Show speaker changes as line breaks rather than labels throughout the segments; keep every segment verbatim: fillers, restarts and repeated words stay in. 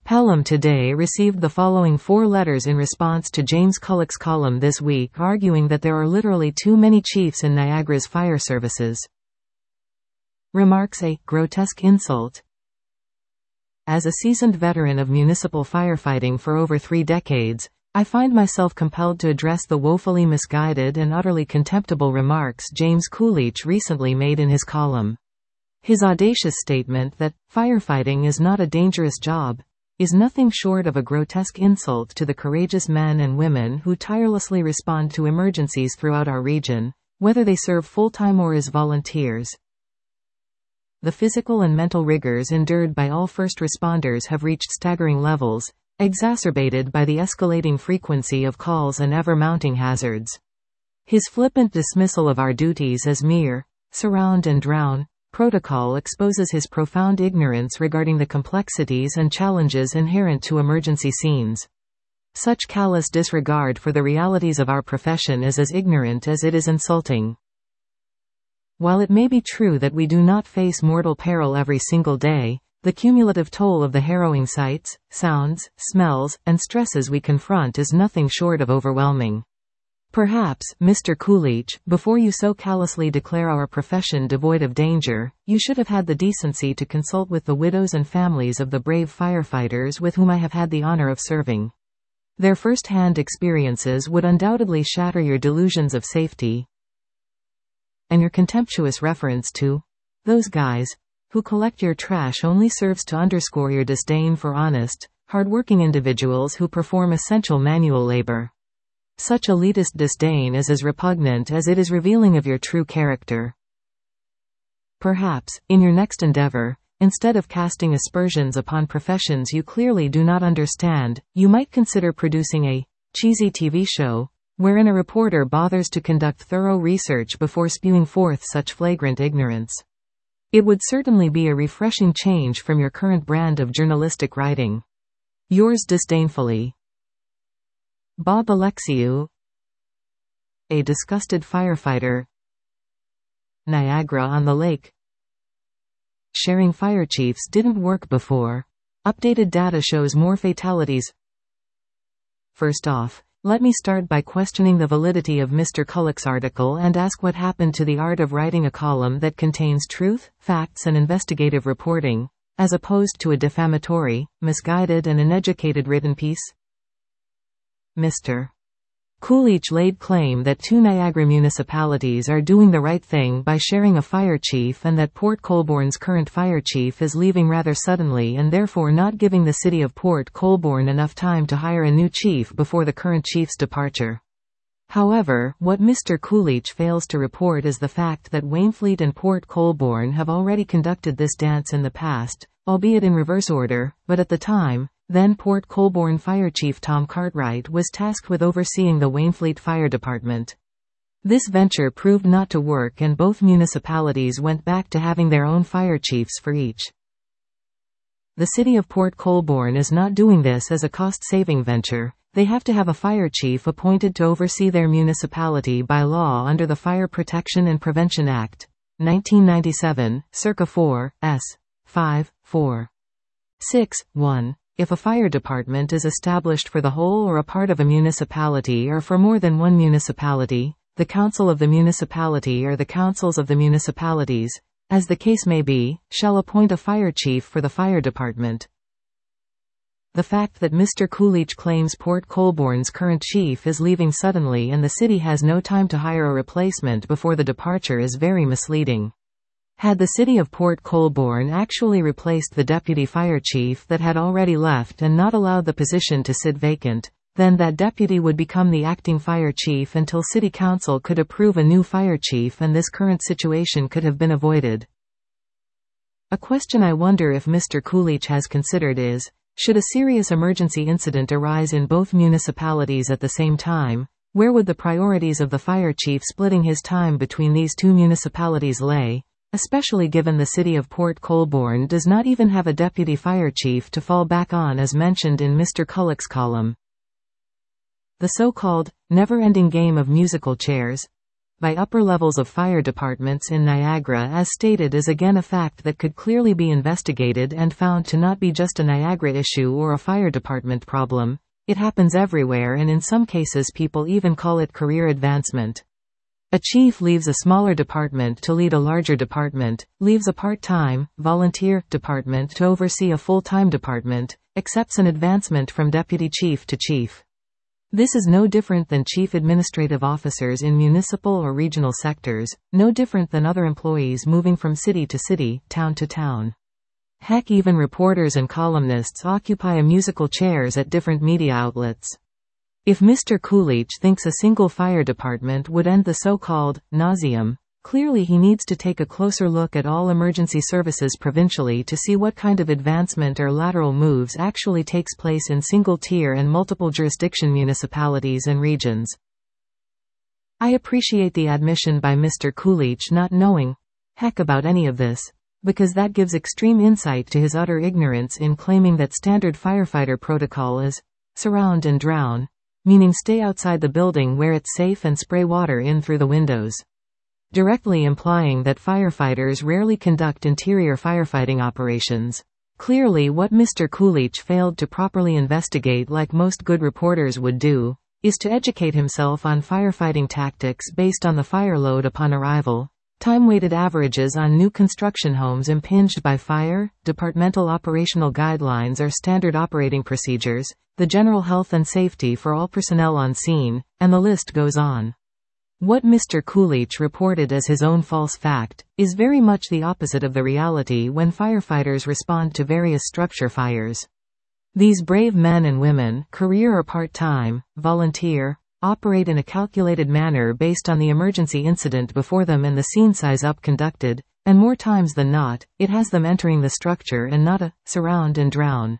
Pelham Today received the following four letters in response to James Culloch's column this week arguing that there are literally too many chiefs in Niagara's fire services. Remarks: a grotesque insult. As a seasoned veteran of municipal firefighting for over three decades, I find myself compelled to address the woefully misguided and utterly contemptible remarks James Coolidge recently made in his column. His audacious statement that firefighting is not a dangerous job is nothing short of a grotesque insult to the courageous men and women who tirelessly respond to emergencies throughout our region, whether they serve full-time or as volunteers. The physical and mental rigors endured by all first responders have reached staggering levels, exacerbated by the escalating frequency of calls and ever-mounting hazards. His flippant dismissal of our duties as mere surround and drown protocol exposes his profound ignorance regarding the complexities and challenges inherent to emergency scenes. Such callous disregard for the realities of our profession is as ignorant as it is insulting. While it may be true that we do not face mortal peril every single day, the cumulative toll of the harrowing sights, sounds, smells, and stresses we confront is nothing short of overwhelming. Perhaps, Mister Coolidge, before you so callously declare our profession devoid of danger, you should have had the decency to consult with the widows and families of the brave firefighters with whom I have had the honor of serving. Their first-hand experiences would undoubtedly shatter your delusions of safety, and your contemptuous reference to those guys who collect your trash only serves to underscore your disdain for honest, hard-working individuals who perform essential manual labor. Such elitist disdain is as repugnant as it is revealing of your true character. Perhaps, in your next endeavor, instead of casting aspersions upon professions you clearly do not understand, you might consider producing a cheesy T V show, wherein a reporter bothers to conduct thorough research before spewing forth such flagrant ignorance. It would certainly be a refreshing change from your current brand of journalistic writing. Yours disdainfully, Bob Alexiou. A disgusted firefighter. Niagara-on-the-Lake. Sharing fire chiefs didn't work before. Updated data shows more fatalities. First off, let me start by questioning the validity of Mister Culloch's article and ask what happened to the art of writing a column that contains truth, facts and investigative reporting, as opposed to a defamatory, misguided and uneducated written piece. Mister Coolidge laid claim that two Niagara municipalities are doing the right thing by sharing a fire chief and that Port Colborne's current fire chief is leaving rather suddenly and therefore not giving the city of Port Colborne enough time to hire a new chief before the current chief's departure. However, what Mister Coolidge fails to report is the fact that Wainfleet and Port Colborne have already conducted this dance in the past, albeit in reverse order, but at the time, then Port Colborne Fire Chief Tom Cartwright was tasked with overseeing the Wainfleet Fire Department. This venture proved not to work and both municipalities went back to having their own fire chiefs for each. The city of Port Colborne is not doing this as a cost-saving venture. They have to have a fire chief appointed to oversee their municipality by law under the Fire Protection and Prevention Act, nineteen ninety-seven, circa four, S. five, four. six, one. If a fire department is established for the whole or a part of a municipality or for more than one municipality, the council of the municipality or the councils of the municipalities, as the case may be, shall appoint a fire chief for the fire department. The fact that Mister Coolidge claims Port Colborne's current chief is leaving suddenly and the city has no time to hire a replacement before the departure is very misleading. Had the city of Port Colborne actually replaced the deputy fire chief that had already left and not allowed the position to sit vacant, then that deputy would become the acting fire chief until city council could approve a new fire chief and this current situation could have been avoided. A question I wonder if Mister Coolidge has considered is, should a serious emergency incident arise in both municipalities at the same time, where would the priorities of the fire chief splitting his time between these two municipalities lay? Especially given the city of Port Colborne does not even have a deputy fire chief to fall back on as mentioned in Mister Culloch's column. The so-called, never-ending game of musical chairs. by upper levels of fire departments in Niagara, as stated, is again a fact that could clearly be investigated and found to not be just a Niagara issue or a fire department problem. It happens everywhere, and in some cases people even call it career advancement. A chief leaves a smaller department to lead a larger department, leaves a part-time, volunteer department to oversee a full-time department, accepts an advancement from deputy chief to chief. This is no different than chief administrative officers in municipal or regional sectors, no different than other employees moving from city to city, town to town. Heck, even reporters and columnists occupy a musical chairs at different media outlets. If Mister Coolidge thinks a single fire department would end the so-called nauseam, clearly he needs to take a closer look at all emergency services provincially to see what kind of advancement or lateral moves actually takes place in single-tier and multiple jurisdiction municipalities and regions. I appreciate the admission by Mister Coolidge not knowing heck about any of this, because that gives extreme insight to his utter ignorance in claiming that standard firefighter protocol is surround and drown, meaning stay outside the building where it's safe and spray water in through the windows. Directly implying that firefighters rarely conduct interior firefighting operations. Clearly, what Mister Coolidge failed to properly investigate, like most good reporters would do, is to educate himself on firefighting tactics based on the fire load upon arrival, time-weighted averages on new construction homes impinged by fire, departmental operational guidelines or standard operating procedures, the general health and safety for all personnel on scene, and the list goes on. What Mister Coolidge reported as his own false fact, is very much the opposite of the reality when firefighters respond to various structure fires. These brave men and women, career or part-time, volunteer, operate in a calculated manner based on the emergency incident before them and the scene size up conducted, and more times than not, it has them entering the structure and not a surround and drown.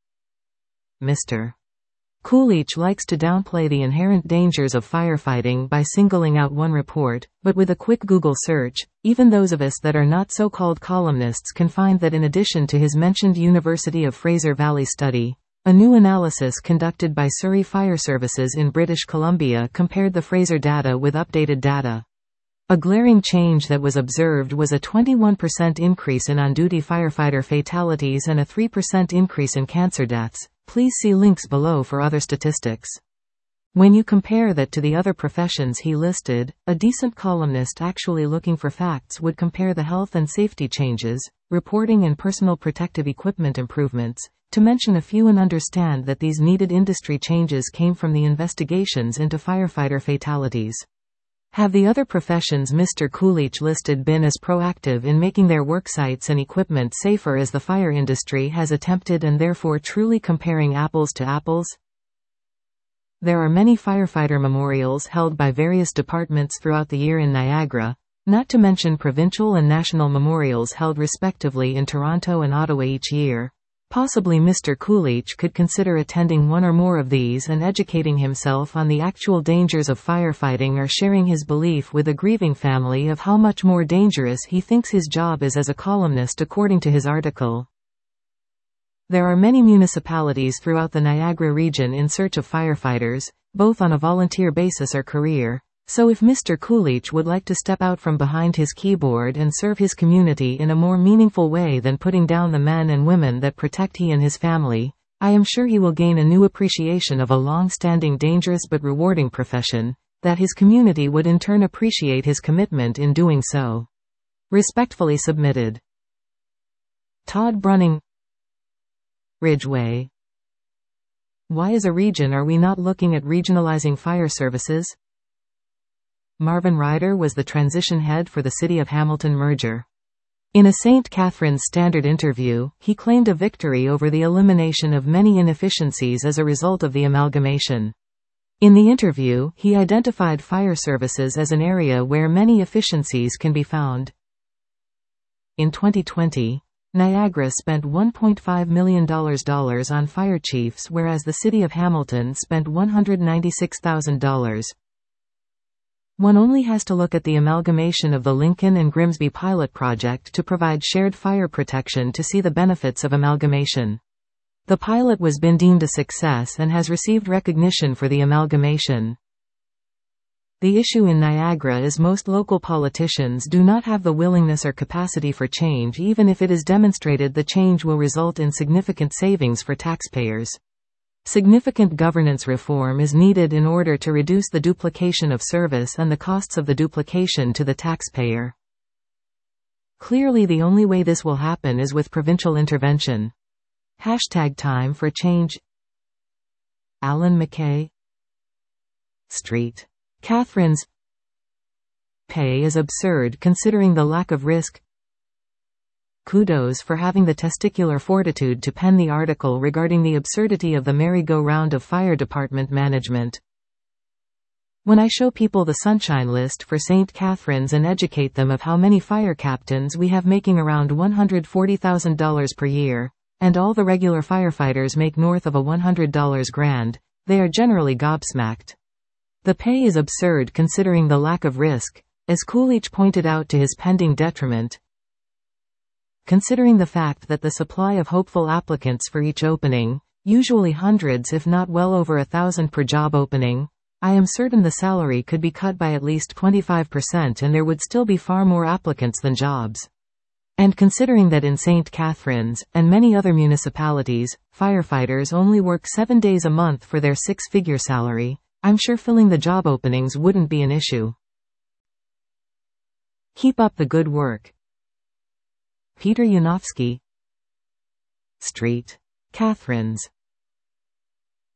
Mister Coolidge likes to downplay the inherent dangers of firefighting by singling out one report, but with a quick Google search, even those of us that are not so-called columnists can find that in addition to his mentioned University of Fraser Valley study, a new analysis conducted by Surrey Fire Services in British Columbia compared the Fraser data with updated data. A glaring change that was observed was a twenty-one percent increase in on-duty firefighter fatalities and a three percent increase in cancer deaths. Please see links below for other statistics. When you compare that to the other professions he listed, a decent columnist actually looking for facts would compare the health and safety changes, reporting and personal protective equipment improvements, to mention a few, and understand that these needed industry changes came from the investigations into firefighter fatalities. Have the other professions Mister Coolidge listed been as proactive in making their worksites and equipment safer as the fire industry has attempted, and therefore truly comparing apples to apples? There are many firefighter memorials held by various departments throughout the year in Niagara, not to mention provincial and national memorials held respectively in Toronto and Ottawa each year. Possibly Mister Coolidge could consider attending one or more of these and educating himself on the actual dangers of firefighting, or sharing his belief with a grieving family of how much more dangerous he thinks his job is as a columnist, according to his article. There are many municipalities throughout the Niagara region in search of firefighters, both on a volunteer basis or career. So if Mister Coolidge would like to step out from behind his keyboard and serve his community in a more meaningful way than putting down the men and women that protect he and his family, I am sure he will gain a new appreciation of a long-standing dangerous but rewarding profession, that his community would in turn appreciate his commitment in doing so. Respectfully submitted. Todd Brunning, Ridgeway. Why as a region are we not looking at regionalizing fire services? Marvin Ryder was the transition head for the City of Hamilton merger. In a Saint Catharines Standard interview, he claimed a victory over the elimination of many inefficiencies as a result of the amalgamation. In the interview, he identified fire services as an area where many efficiencies can be found. In twenty twenty, Niagara spent one point five million dollars on fire chiefs, whereas the City of Hamilton spent one hundred ninety-six thousand dollars. One only has to look at the amalgamation of the Lincoln and Grimsby pilot project to provide shared fire protection to see the benefits of amalgamation. The pilot was been deemed a success and has received recognition for the amalgamation. The issue in Niagara is most local politicians do not have the willingness or capacity for change, even if it is demonstrated the change will result in significant savings for taxpayers. Significant governance reform is needed in order to reduce the duplication of service and the costs of the duplication to the taxpayer. Clearly, the only way this will happen is with provincial intervention. Hashtag time for change. Alan McKay. Street. Catherine's pay is absurd considering the lack of risk. Kudos for having the testicular fortitude to pen the article regarding the absurdity of the merry-go-round of fire department management. When I show people the sunshine list for Saint Catharines and educate them of how many fire captains we have making around one hundred forty thousand dollars per year, and all the regular firefighters make north of a one hundred dollars grand, they are generally gobsmacked. The pay is absurd considering the lack of risk, as Coolidge pointed out to his pending detriment. Considering the fact that the supply of hopeful applicants for each opening, usually hundreds if not well over a thousand per job opening, I am certain the salary could be cut by at least twenty-five percent and there would still be far more applicants than jobs. And considering that in Saint Catharines, and many other municipalities, firefighters only work seven days a month for their six-figure salary, I'm sure filling the job openings wouldn't be an issue. Keep up the good work. Peter Yanofsky. Street. Catharines.